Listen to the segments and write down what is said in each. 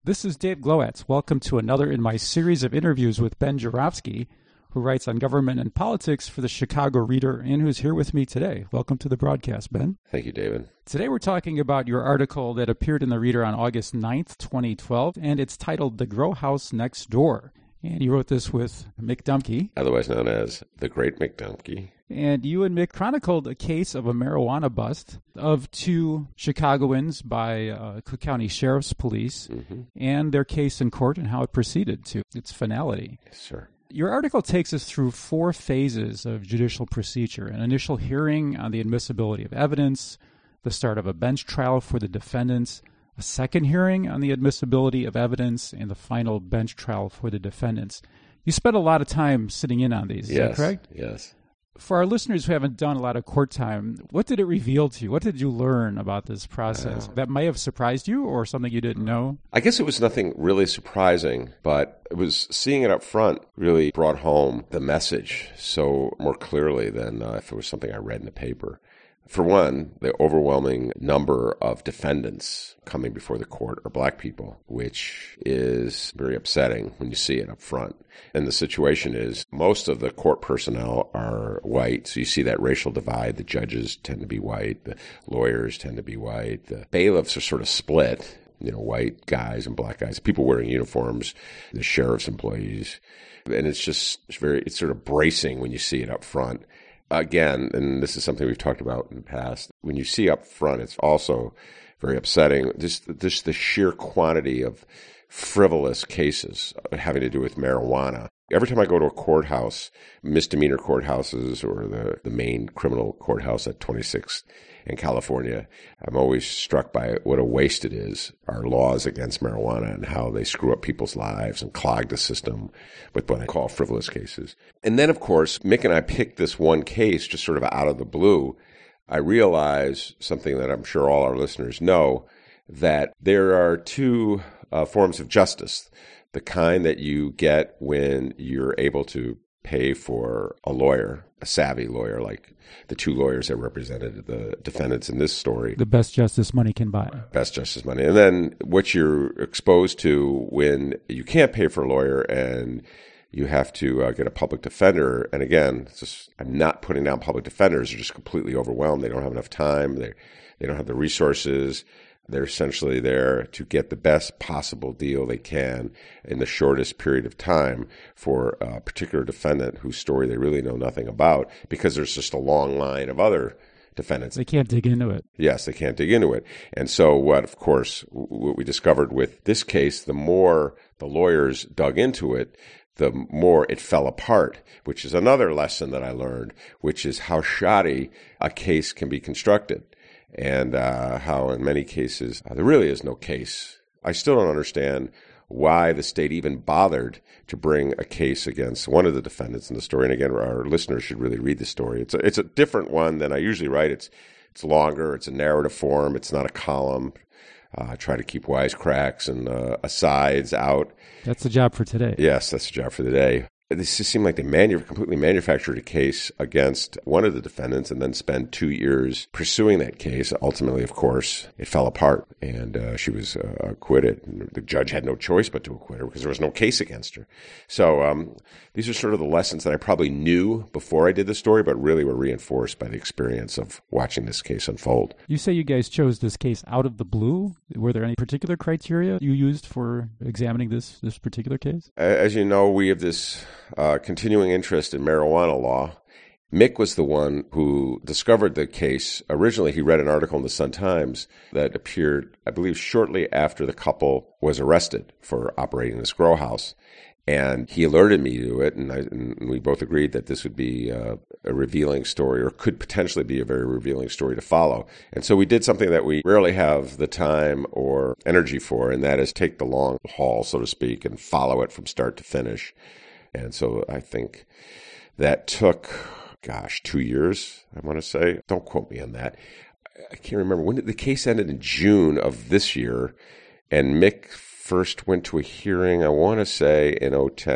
This is Dave Glowacz. Welcome to another in my series of interviews with Ben Joravsky, who writes on government and politics for the Chicago Reader and who's here with me today. Welcome to the broadcast, Ben. Thank you, David. Today we're talking about your article that appeared in the Reader on August 9th, 2012, and it's titled The Grow House Next Door. And you wrote this with Mick Dumke, Otherwise known as the Great Mick Dumke. And you and Mick chronicled a case of a marijuana bust of two Chicagoans by Cook County Sheriff's Police and their case in court and how it proceeded to its finality. Yes, sir. Your article takes us through 4 phases of judicial procedure: an initial hearing on the admissibility of evidence, the start of a bench trial for the defendants, a second hearing on the admissibility of evidence, and the final bench trial for the defendants. You spent a lot of time sitting in on these, is that correct? Yes. For our listeners who haven't done a lot of court time, what did it reveal to you? What did you learn about this process that may have surprised you or something you didn't know? I guess it was nothing really surprising, but it was seeing it up front really brought home the message so more clearly than if it was something I read in the paper. For one, the overwhelming number of defendants coming before the court are black people, which is very upsetting when you see it up front. And the situation is most of the court personnel are white, so you see that racial divide. The judges tend to be white, the lawyers tend to be white, the bailiffs are sort of split, white guys and black guys, people wearing uniforms, the sheriff's employees. And it's sort of bracing when you see it up front. Again, and this is something we've talked about in the past, when you see up front, it's also very upsetting, just the sheer quantity of frivolous cases having to do with marijuana. Every time I go to a courthouse, misdemeanor courthouses or the main criminal courthouse at 26th in California, I'm always struck by what a waste it is, our laws against marijuana and how they screw up people's lives and clog the system with what I call frivolous cases. And then, of course, Mick and I picked this one case just sort of out of the blue. I realize something that I'm sure all our listeners know, that there are 2 forms of justice. The kind that you get when you're able to pay for a lawyer, a savvy lawyer, like the 2 lawyers that represented the defendants in this story. The best justice money can buy. Best justice money. And then what you're exposed to when you can't pay for a lawyer and you have to get a public defender. And again, I'm not putting down public defenders. They're just completely overwhelmed. They don't have enough time. They don't have the resources. They're essentially there to get the best possible deal they can in the shortest period of time for a particular defendant whose story they really know nothing about, because there's just a long line of other defendants. They can't dig into it. Yes, they can't dig into it. And so what we discovered with this case, the more the lawyers dug into it, the more it fell apart, which is another lesson that I learned, which is how shoddy a case can be constructed. And how in many cases there really is no case. I still don't understand why the state even bothered to bring a case against one of the defendants in the story. And again, our listeners should really read the story. It's a different one than I usually write. It's longer. It's a narrative form. It's not a column. I try to keep wisecracks and asides out. That's the job for today. Yes, that's the job for the day. This just seemed like they completely manufactured a case against one of the defendants and then spent 2 years pursuing that case. Ultimately, of course, it fell apart and she was acquitted. And the judge had no choice but to acquit her because there was no case against her. So these are sort of the lessons that I probably knew before I did the story, but really were reinforced by the experience of watching this case unfold. You say you guys chose this case out of the blue. Were there any particular criteria you used for examining this particular case? As you know, we have this continuing interest in marijuana law. Mick was the one who discovered the case. Originally, he read an article in the Sun-Times that appeared, I believe, shortly after the couple was arrested for operating this grow house. And he alerted me to it, and we both agreed that this would be a revealing story, or could potentially be a very revealing story to follow. And so we did something that we rarely have the time or energy for, and that is take the long haul, so to speak, and follow it from start to finish. And so I think that took, 2 years, I want to say. Don't quote me on that. I can't remember. When the case ended in June of this year, and Mick first went to a hearing, I want to say, in 2010.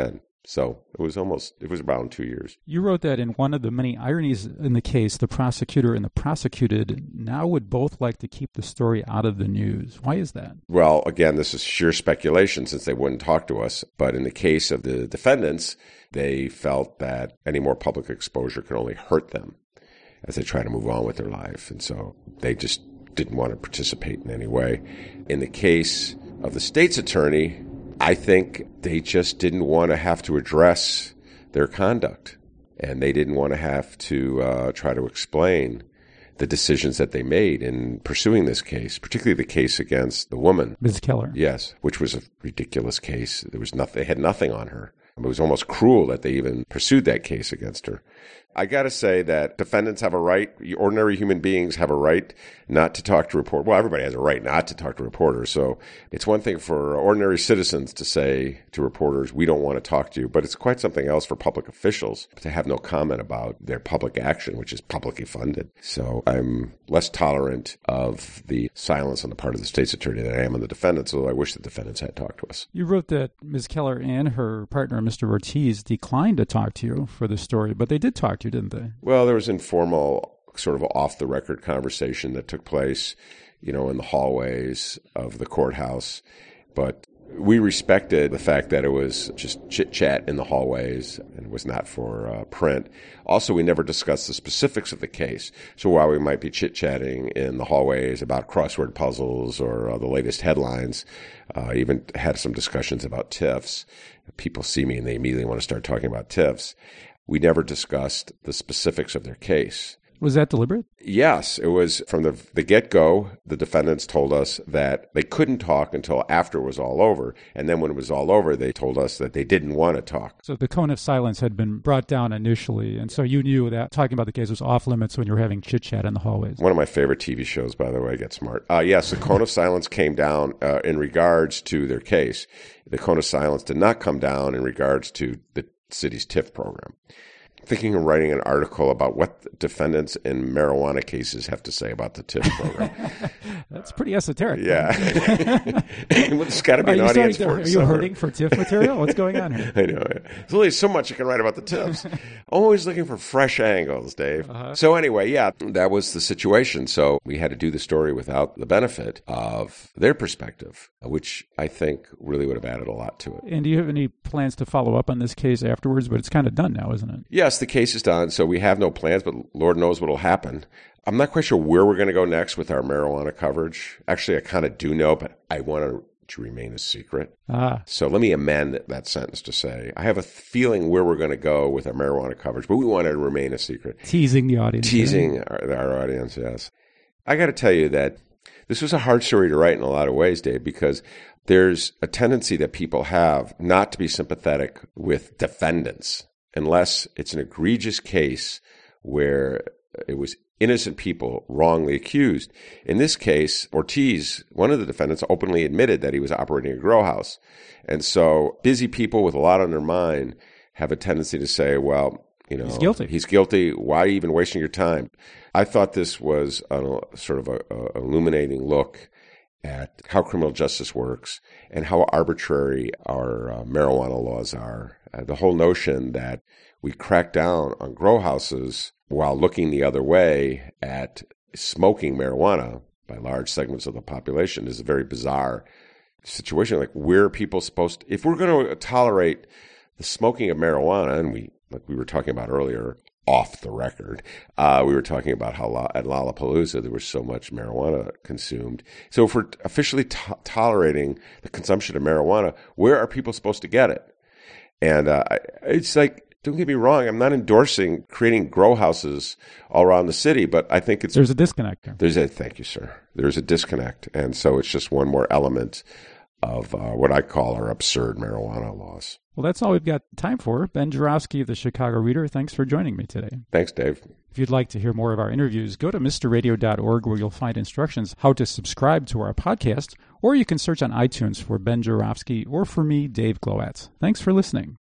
So it was around 2 years. You wrote that in one of the many ironies in the case, the prosecutor and the prosecuted now would both like to keep the story out of the news. Why is that? Well, again, this is sheer speculation since they wouldn't talk to us. But in the case of the defendants, they felt that any more public exposure could only hurt them as they try to move on with their life. And so they just didn't want to participate in any way. In the case of the state's attorney, I think they just didn't want to have to address their conduct, and they didn't want to have to try to explain the decisions that they made in pursuing this case, particularly the case against the woman. Ms. Keller. Yes, which was a ridiculous case. There was nothing, they had nothing on her. It was almost cruel that they even pursued that case against her. I got to say that defendants have a right, ordinary human beings have a right not to talk to reporters. Well, everybody has a right not to talk to reporters. So it's one thing for ordinary citizens to say to reporters, we don't want to talk to you. But it's quite something else for public officials to have no comment about their public action, which is publicly funded. So I'm less tolerant of the silence on the part of the state's attorney than I am on the defendants, although I wish the defendants had talked to us. You wrote that Ms. Keller and her partner, Mr. Ortiz, declined to talk to you for the story, but they did talk to you, didn't they? Well, there was informal, sort of off-the-record conversation that took place, in the hallways of the courthouse. But we respected the fact that it was just chit-chat in the hallways and it was not for print. Also, we never discussed the specifics of the case. So while we might be chit-chatting in the hallways about crossword puzzles or the latest headlines, even had some discussions about TIFs. People see me and they immediately want to start talking about TIFs. We never discussed the specifics of their case. Was that deliberate? Yes, it was from the get-go. The defendants told us that they couldn't talk until after it was all over. And then when it was all over, they told us that they didn't want to talk. So the cone of silence had been brought down initially. And so you knew that talking about the case was off limits when you were having chit-chat in the hallways. One of my favorite TV shows, by the way, Get Smart. Yes, the cone of silence came down in regards to their case. The cone of silence did not come down in regards to the city's TIF program. Thinking of writing an article about what defendants in marijuana cases have to say about the TIF program. That's pretty esoteric. Yeah. There's got to be an audience for it. Are you hurting for TIF material? What's going on here? I know. There's only so much you can write about the TIFs. Always looking for fresh angles, Dave. So anyway, yeah, that was the situation. So we had to do the story without the benefit of their perspective, which I think really would have added a lot to it. And do you have any plans to follow up on this case afterwards? But it's kind of done now, isn't it? Yes, the case is done, so we have no plans, but Lord knows what will happen. I'm not quite sure where we're going to go next with our marijuana coverage. Actually, I kind of do know, but I want it to remain a secret. So let me amend that sentence to say, I have a feeling where we're going to go with our marijuana coverage, but we want it to remain a secret. Teasing the audience. Teasing our audience, yes. I got to tell you that this was a hard story to write in a lot of ways, Dave, because there's a tendency that people have not to be sympathetic with defendants unless it's an egregious case where it was innocent people wrongly accused. In this case, Ortiz, one of the defendants, openly admitted that he was operating a grow house. And so busy people with a lot on their mind have a tendency to say, well, he's guilty. He's guilty. Why are you even wasting your time? I thought this was a sort of a illuminating look at how criminal justice works and how arbitrary our marijuana laws are. The whole notion that we crack down on grow houses while looking the other way at smoking marijuana by large segments of the population is a very bizarre situation. Like, where are people supposed to, if we're going to tolerate the smoking of marijuana, and like we were talking about earlier, off the record, we were talking about how at Lollapalooza there was so much marijuana consumed. So if we're officially tolerating the consumption of marijuana, where are people supposed to get it? And it's like, don't get me wrong, I'm not endorsing creating grow houses all around the city, but I think there's a disconnect there. Thank you, sir. There's a disconnect. And so it's just one more element of what I call our absurd marijuana laws. Well, that's all we've got time for. Ben Joravsky of the Chicago Reader, thanks for joining me today. Thanks, Dave. If you'd like to hear more of our interviews, go to mrradio.org where you'll find instructions how to subscribe to our podcast, or you can search on iTunes for Ben Joravsky or for me, Dave Glowacz. Thanks for listening.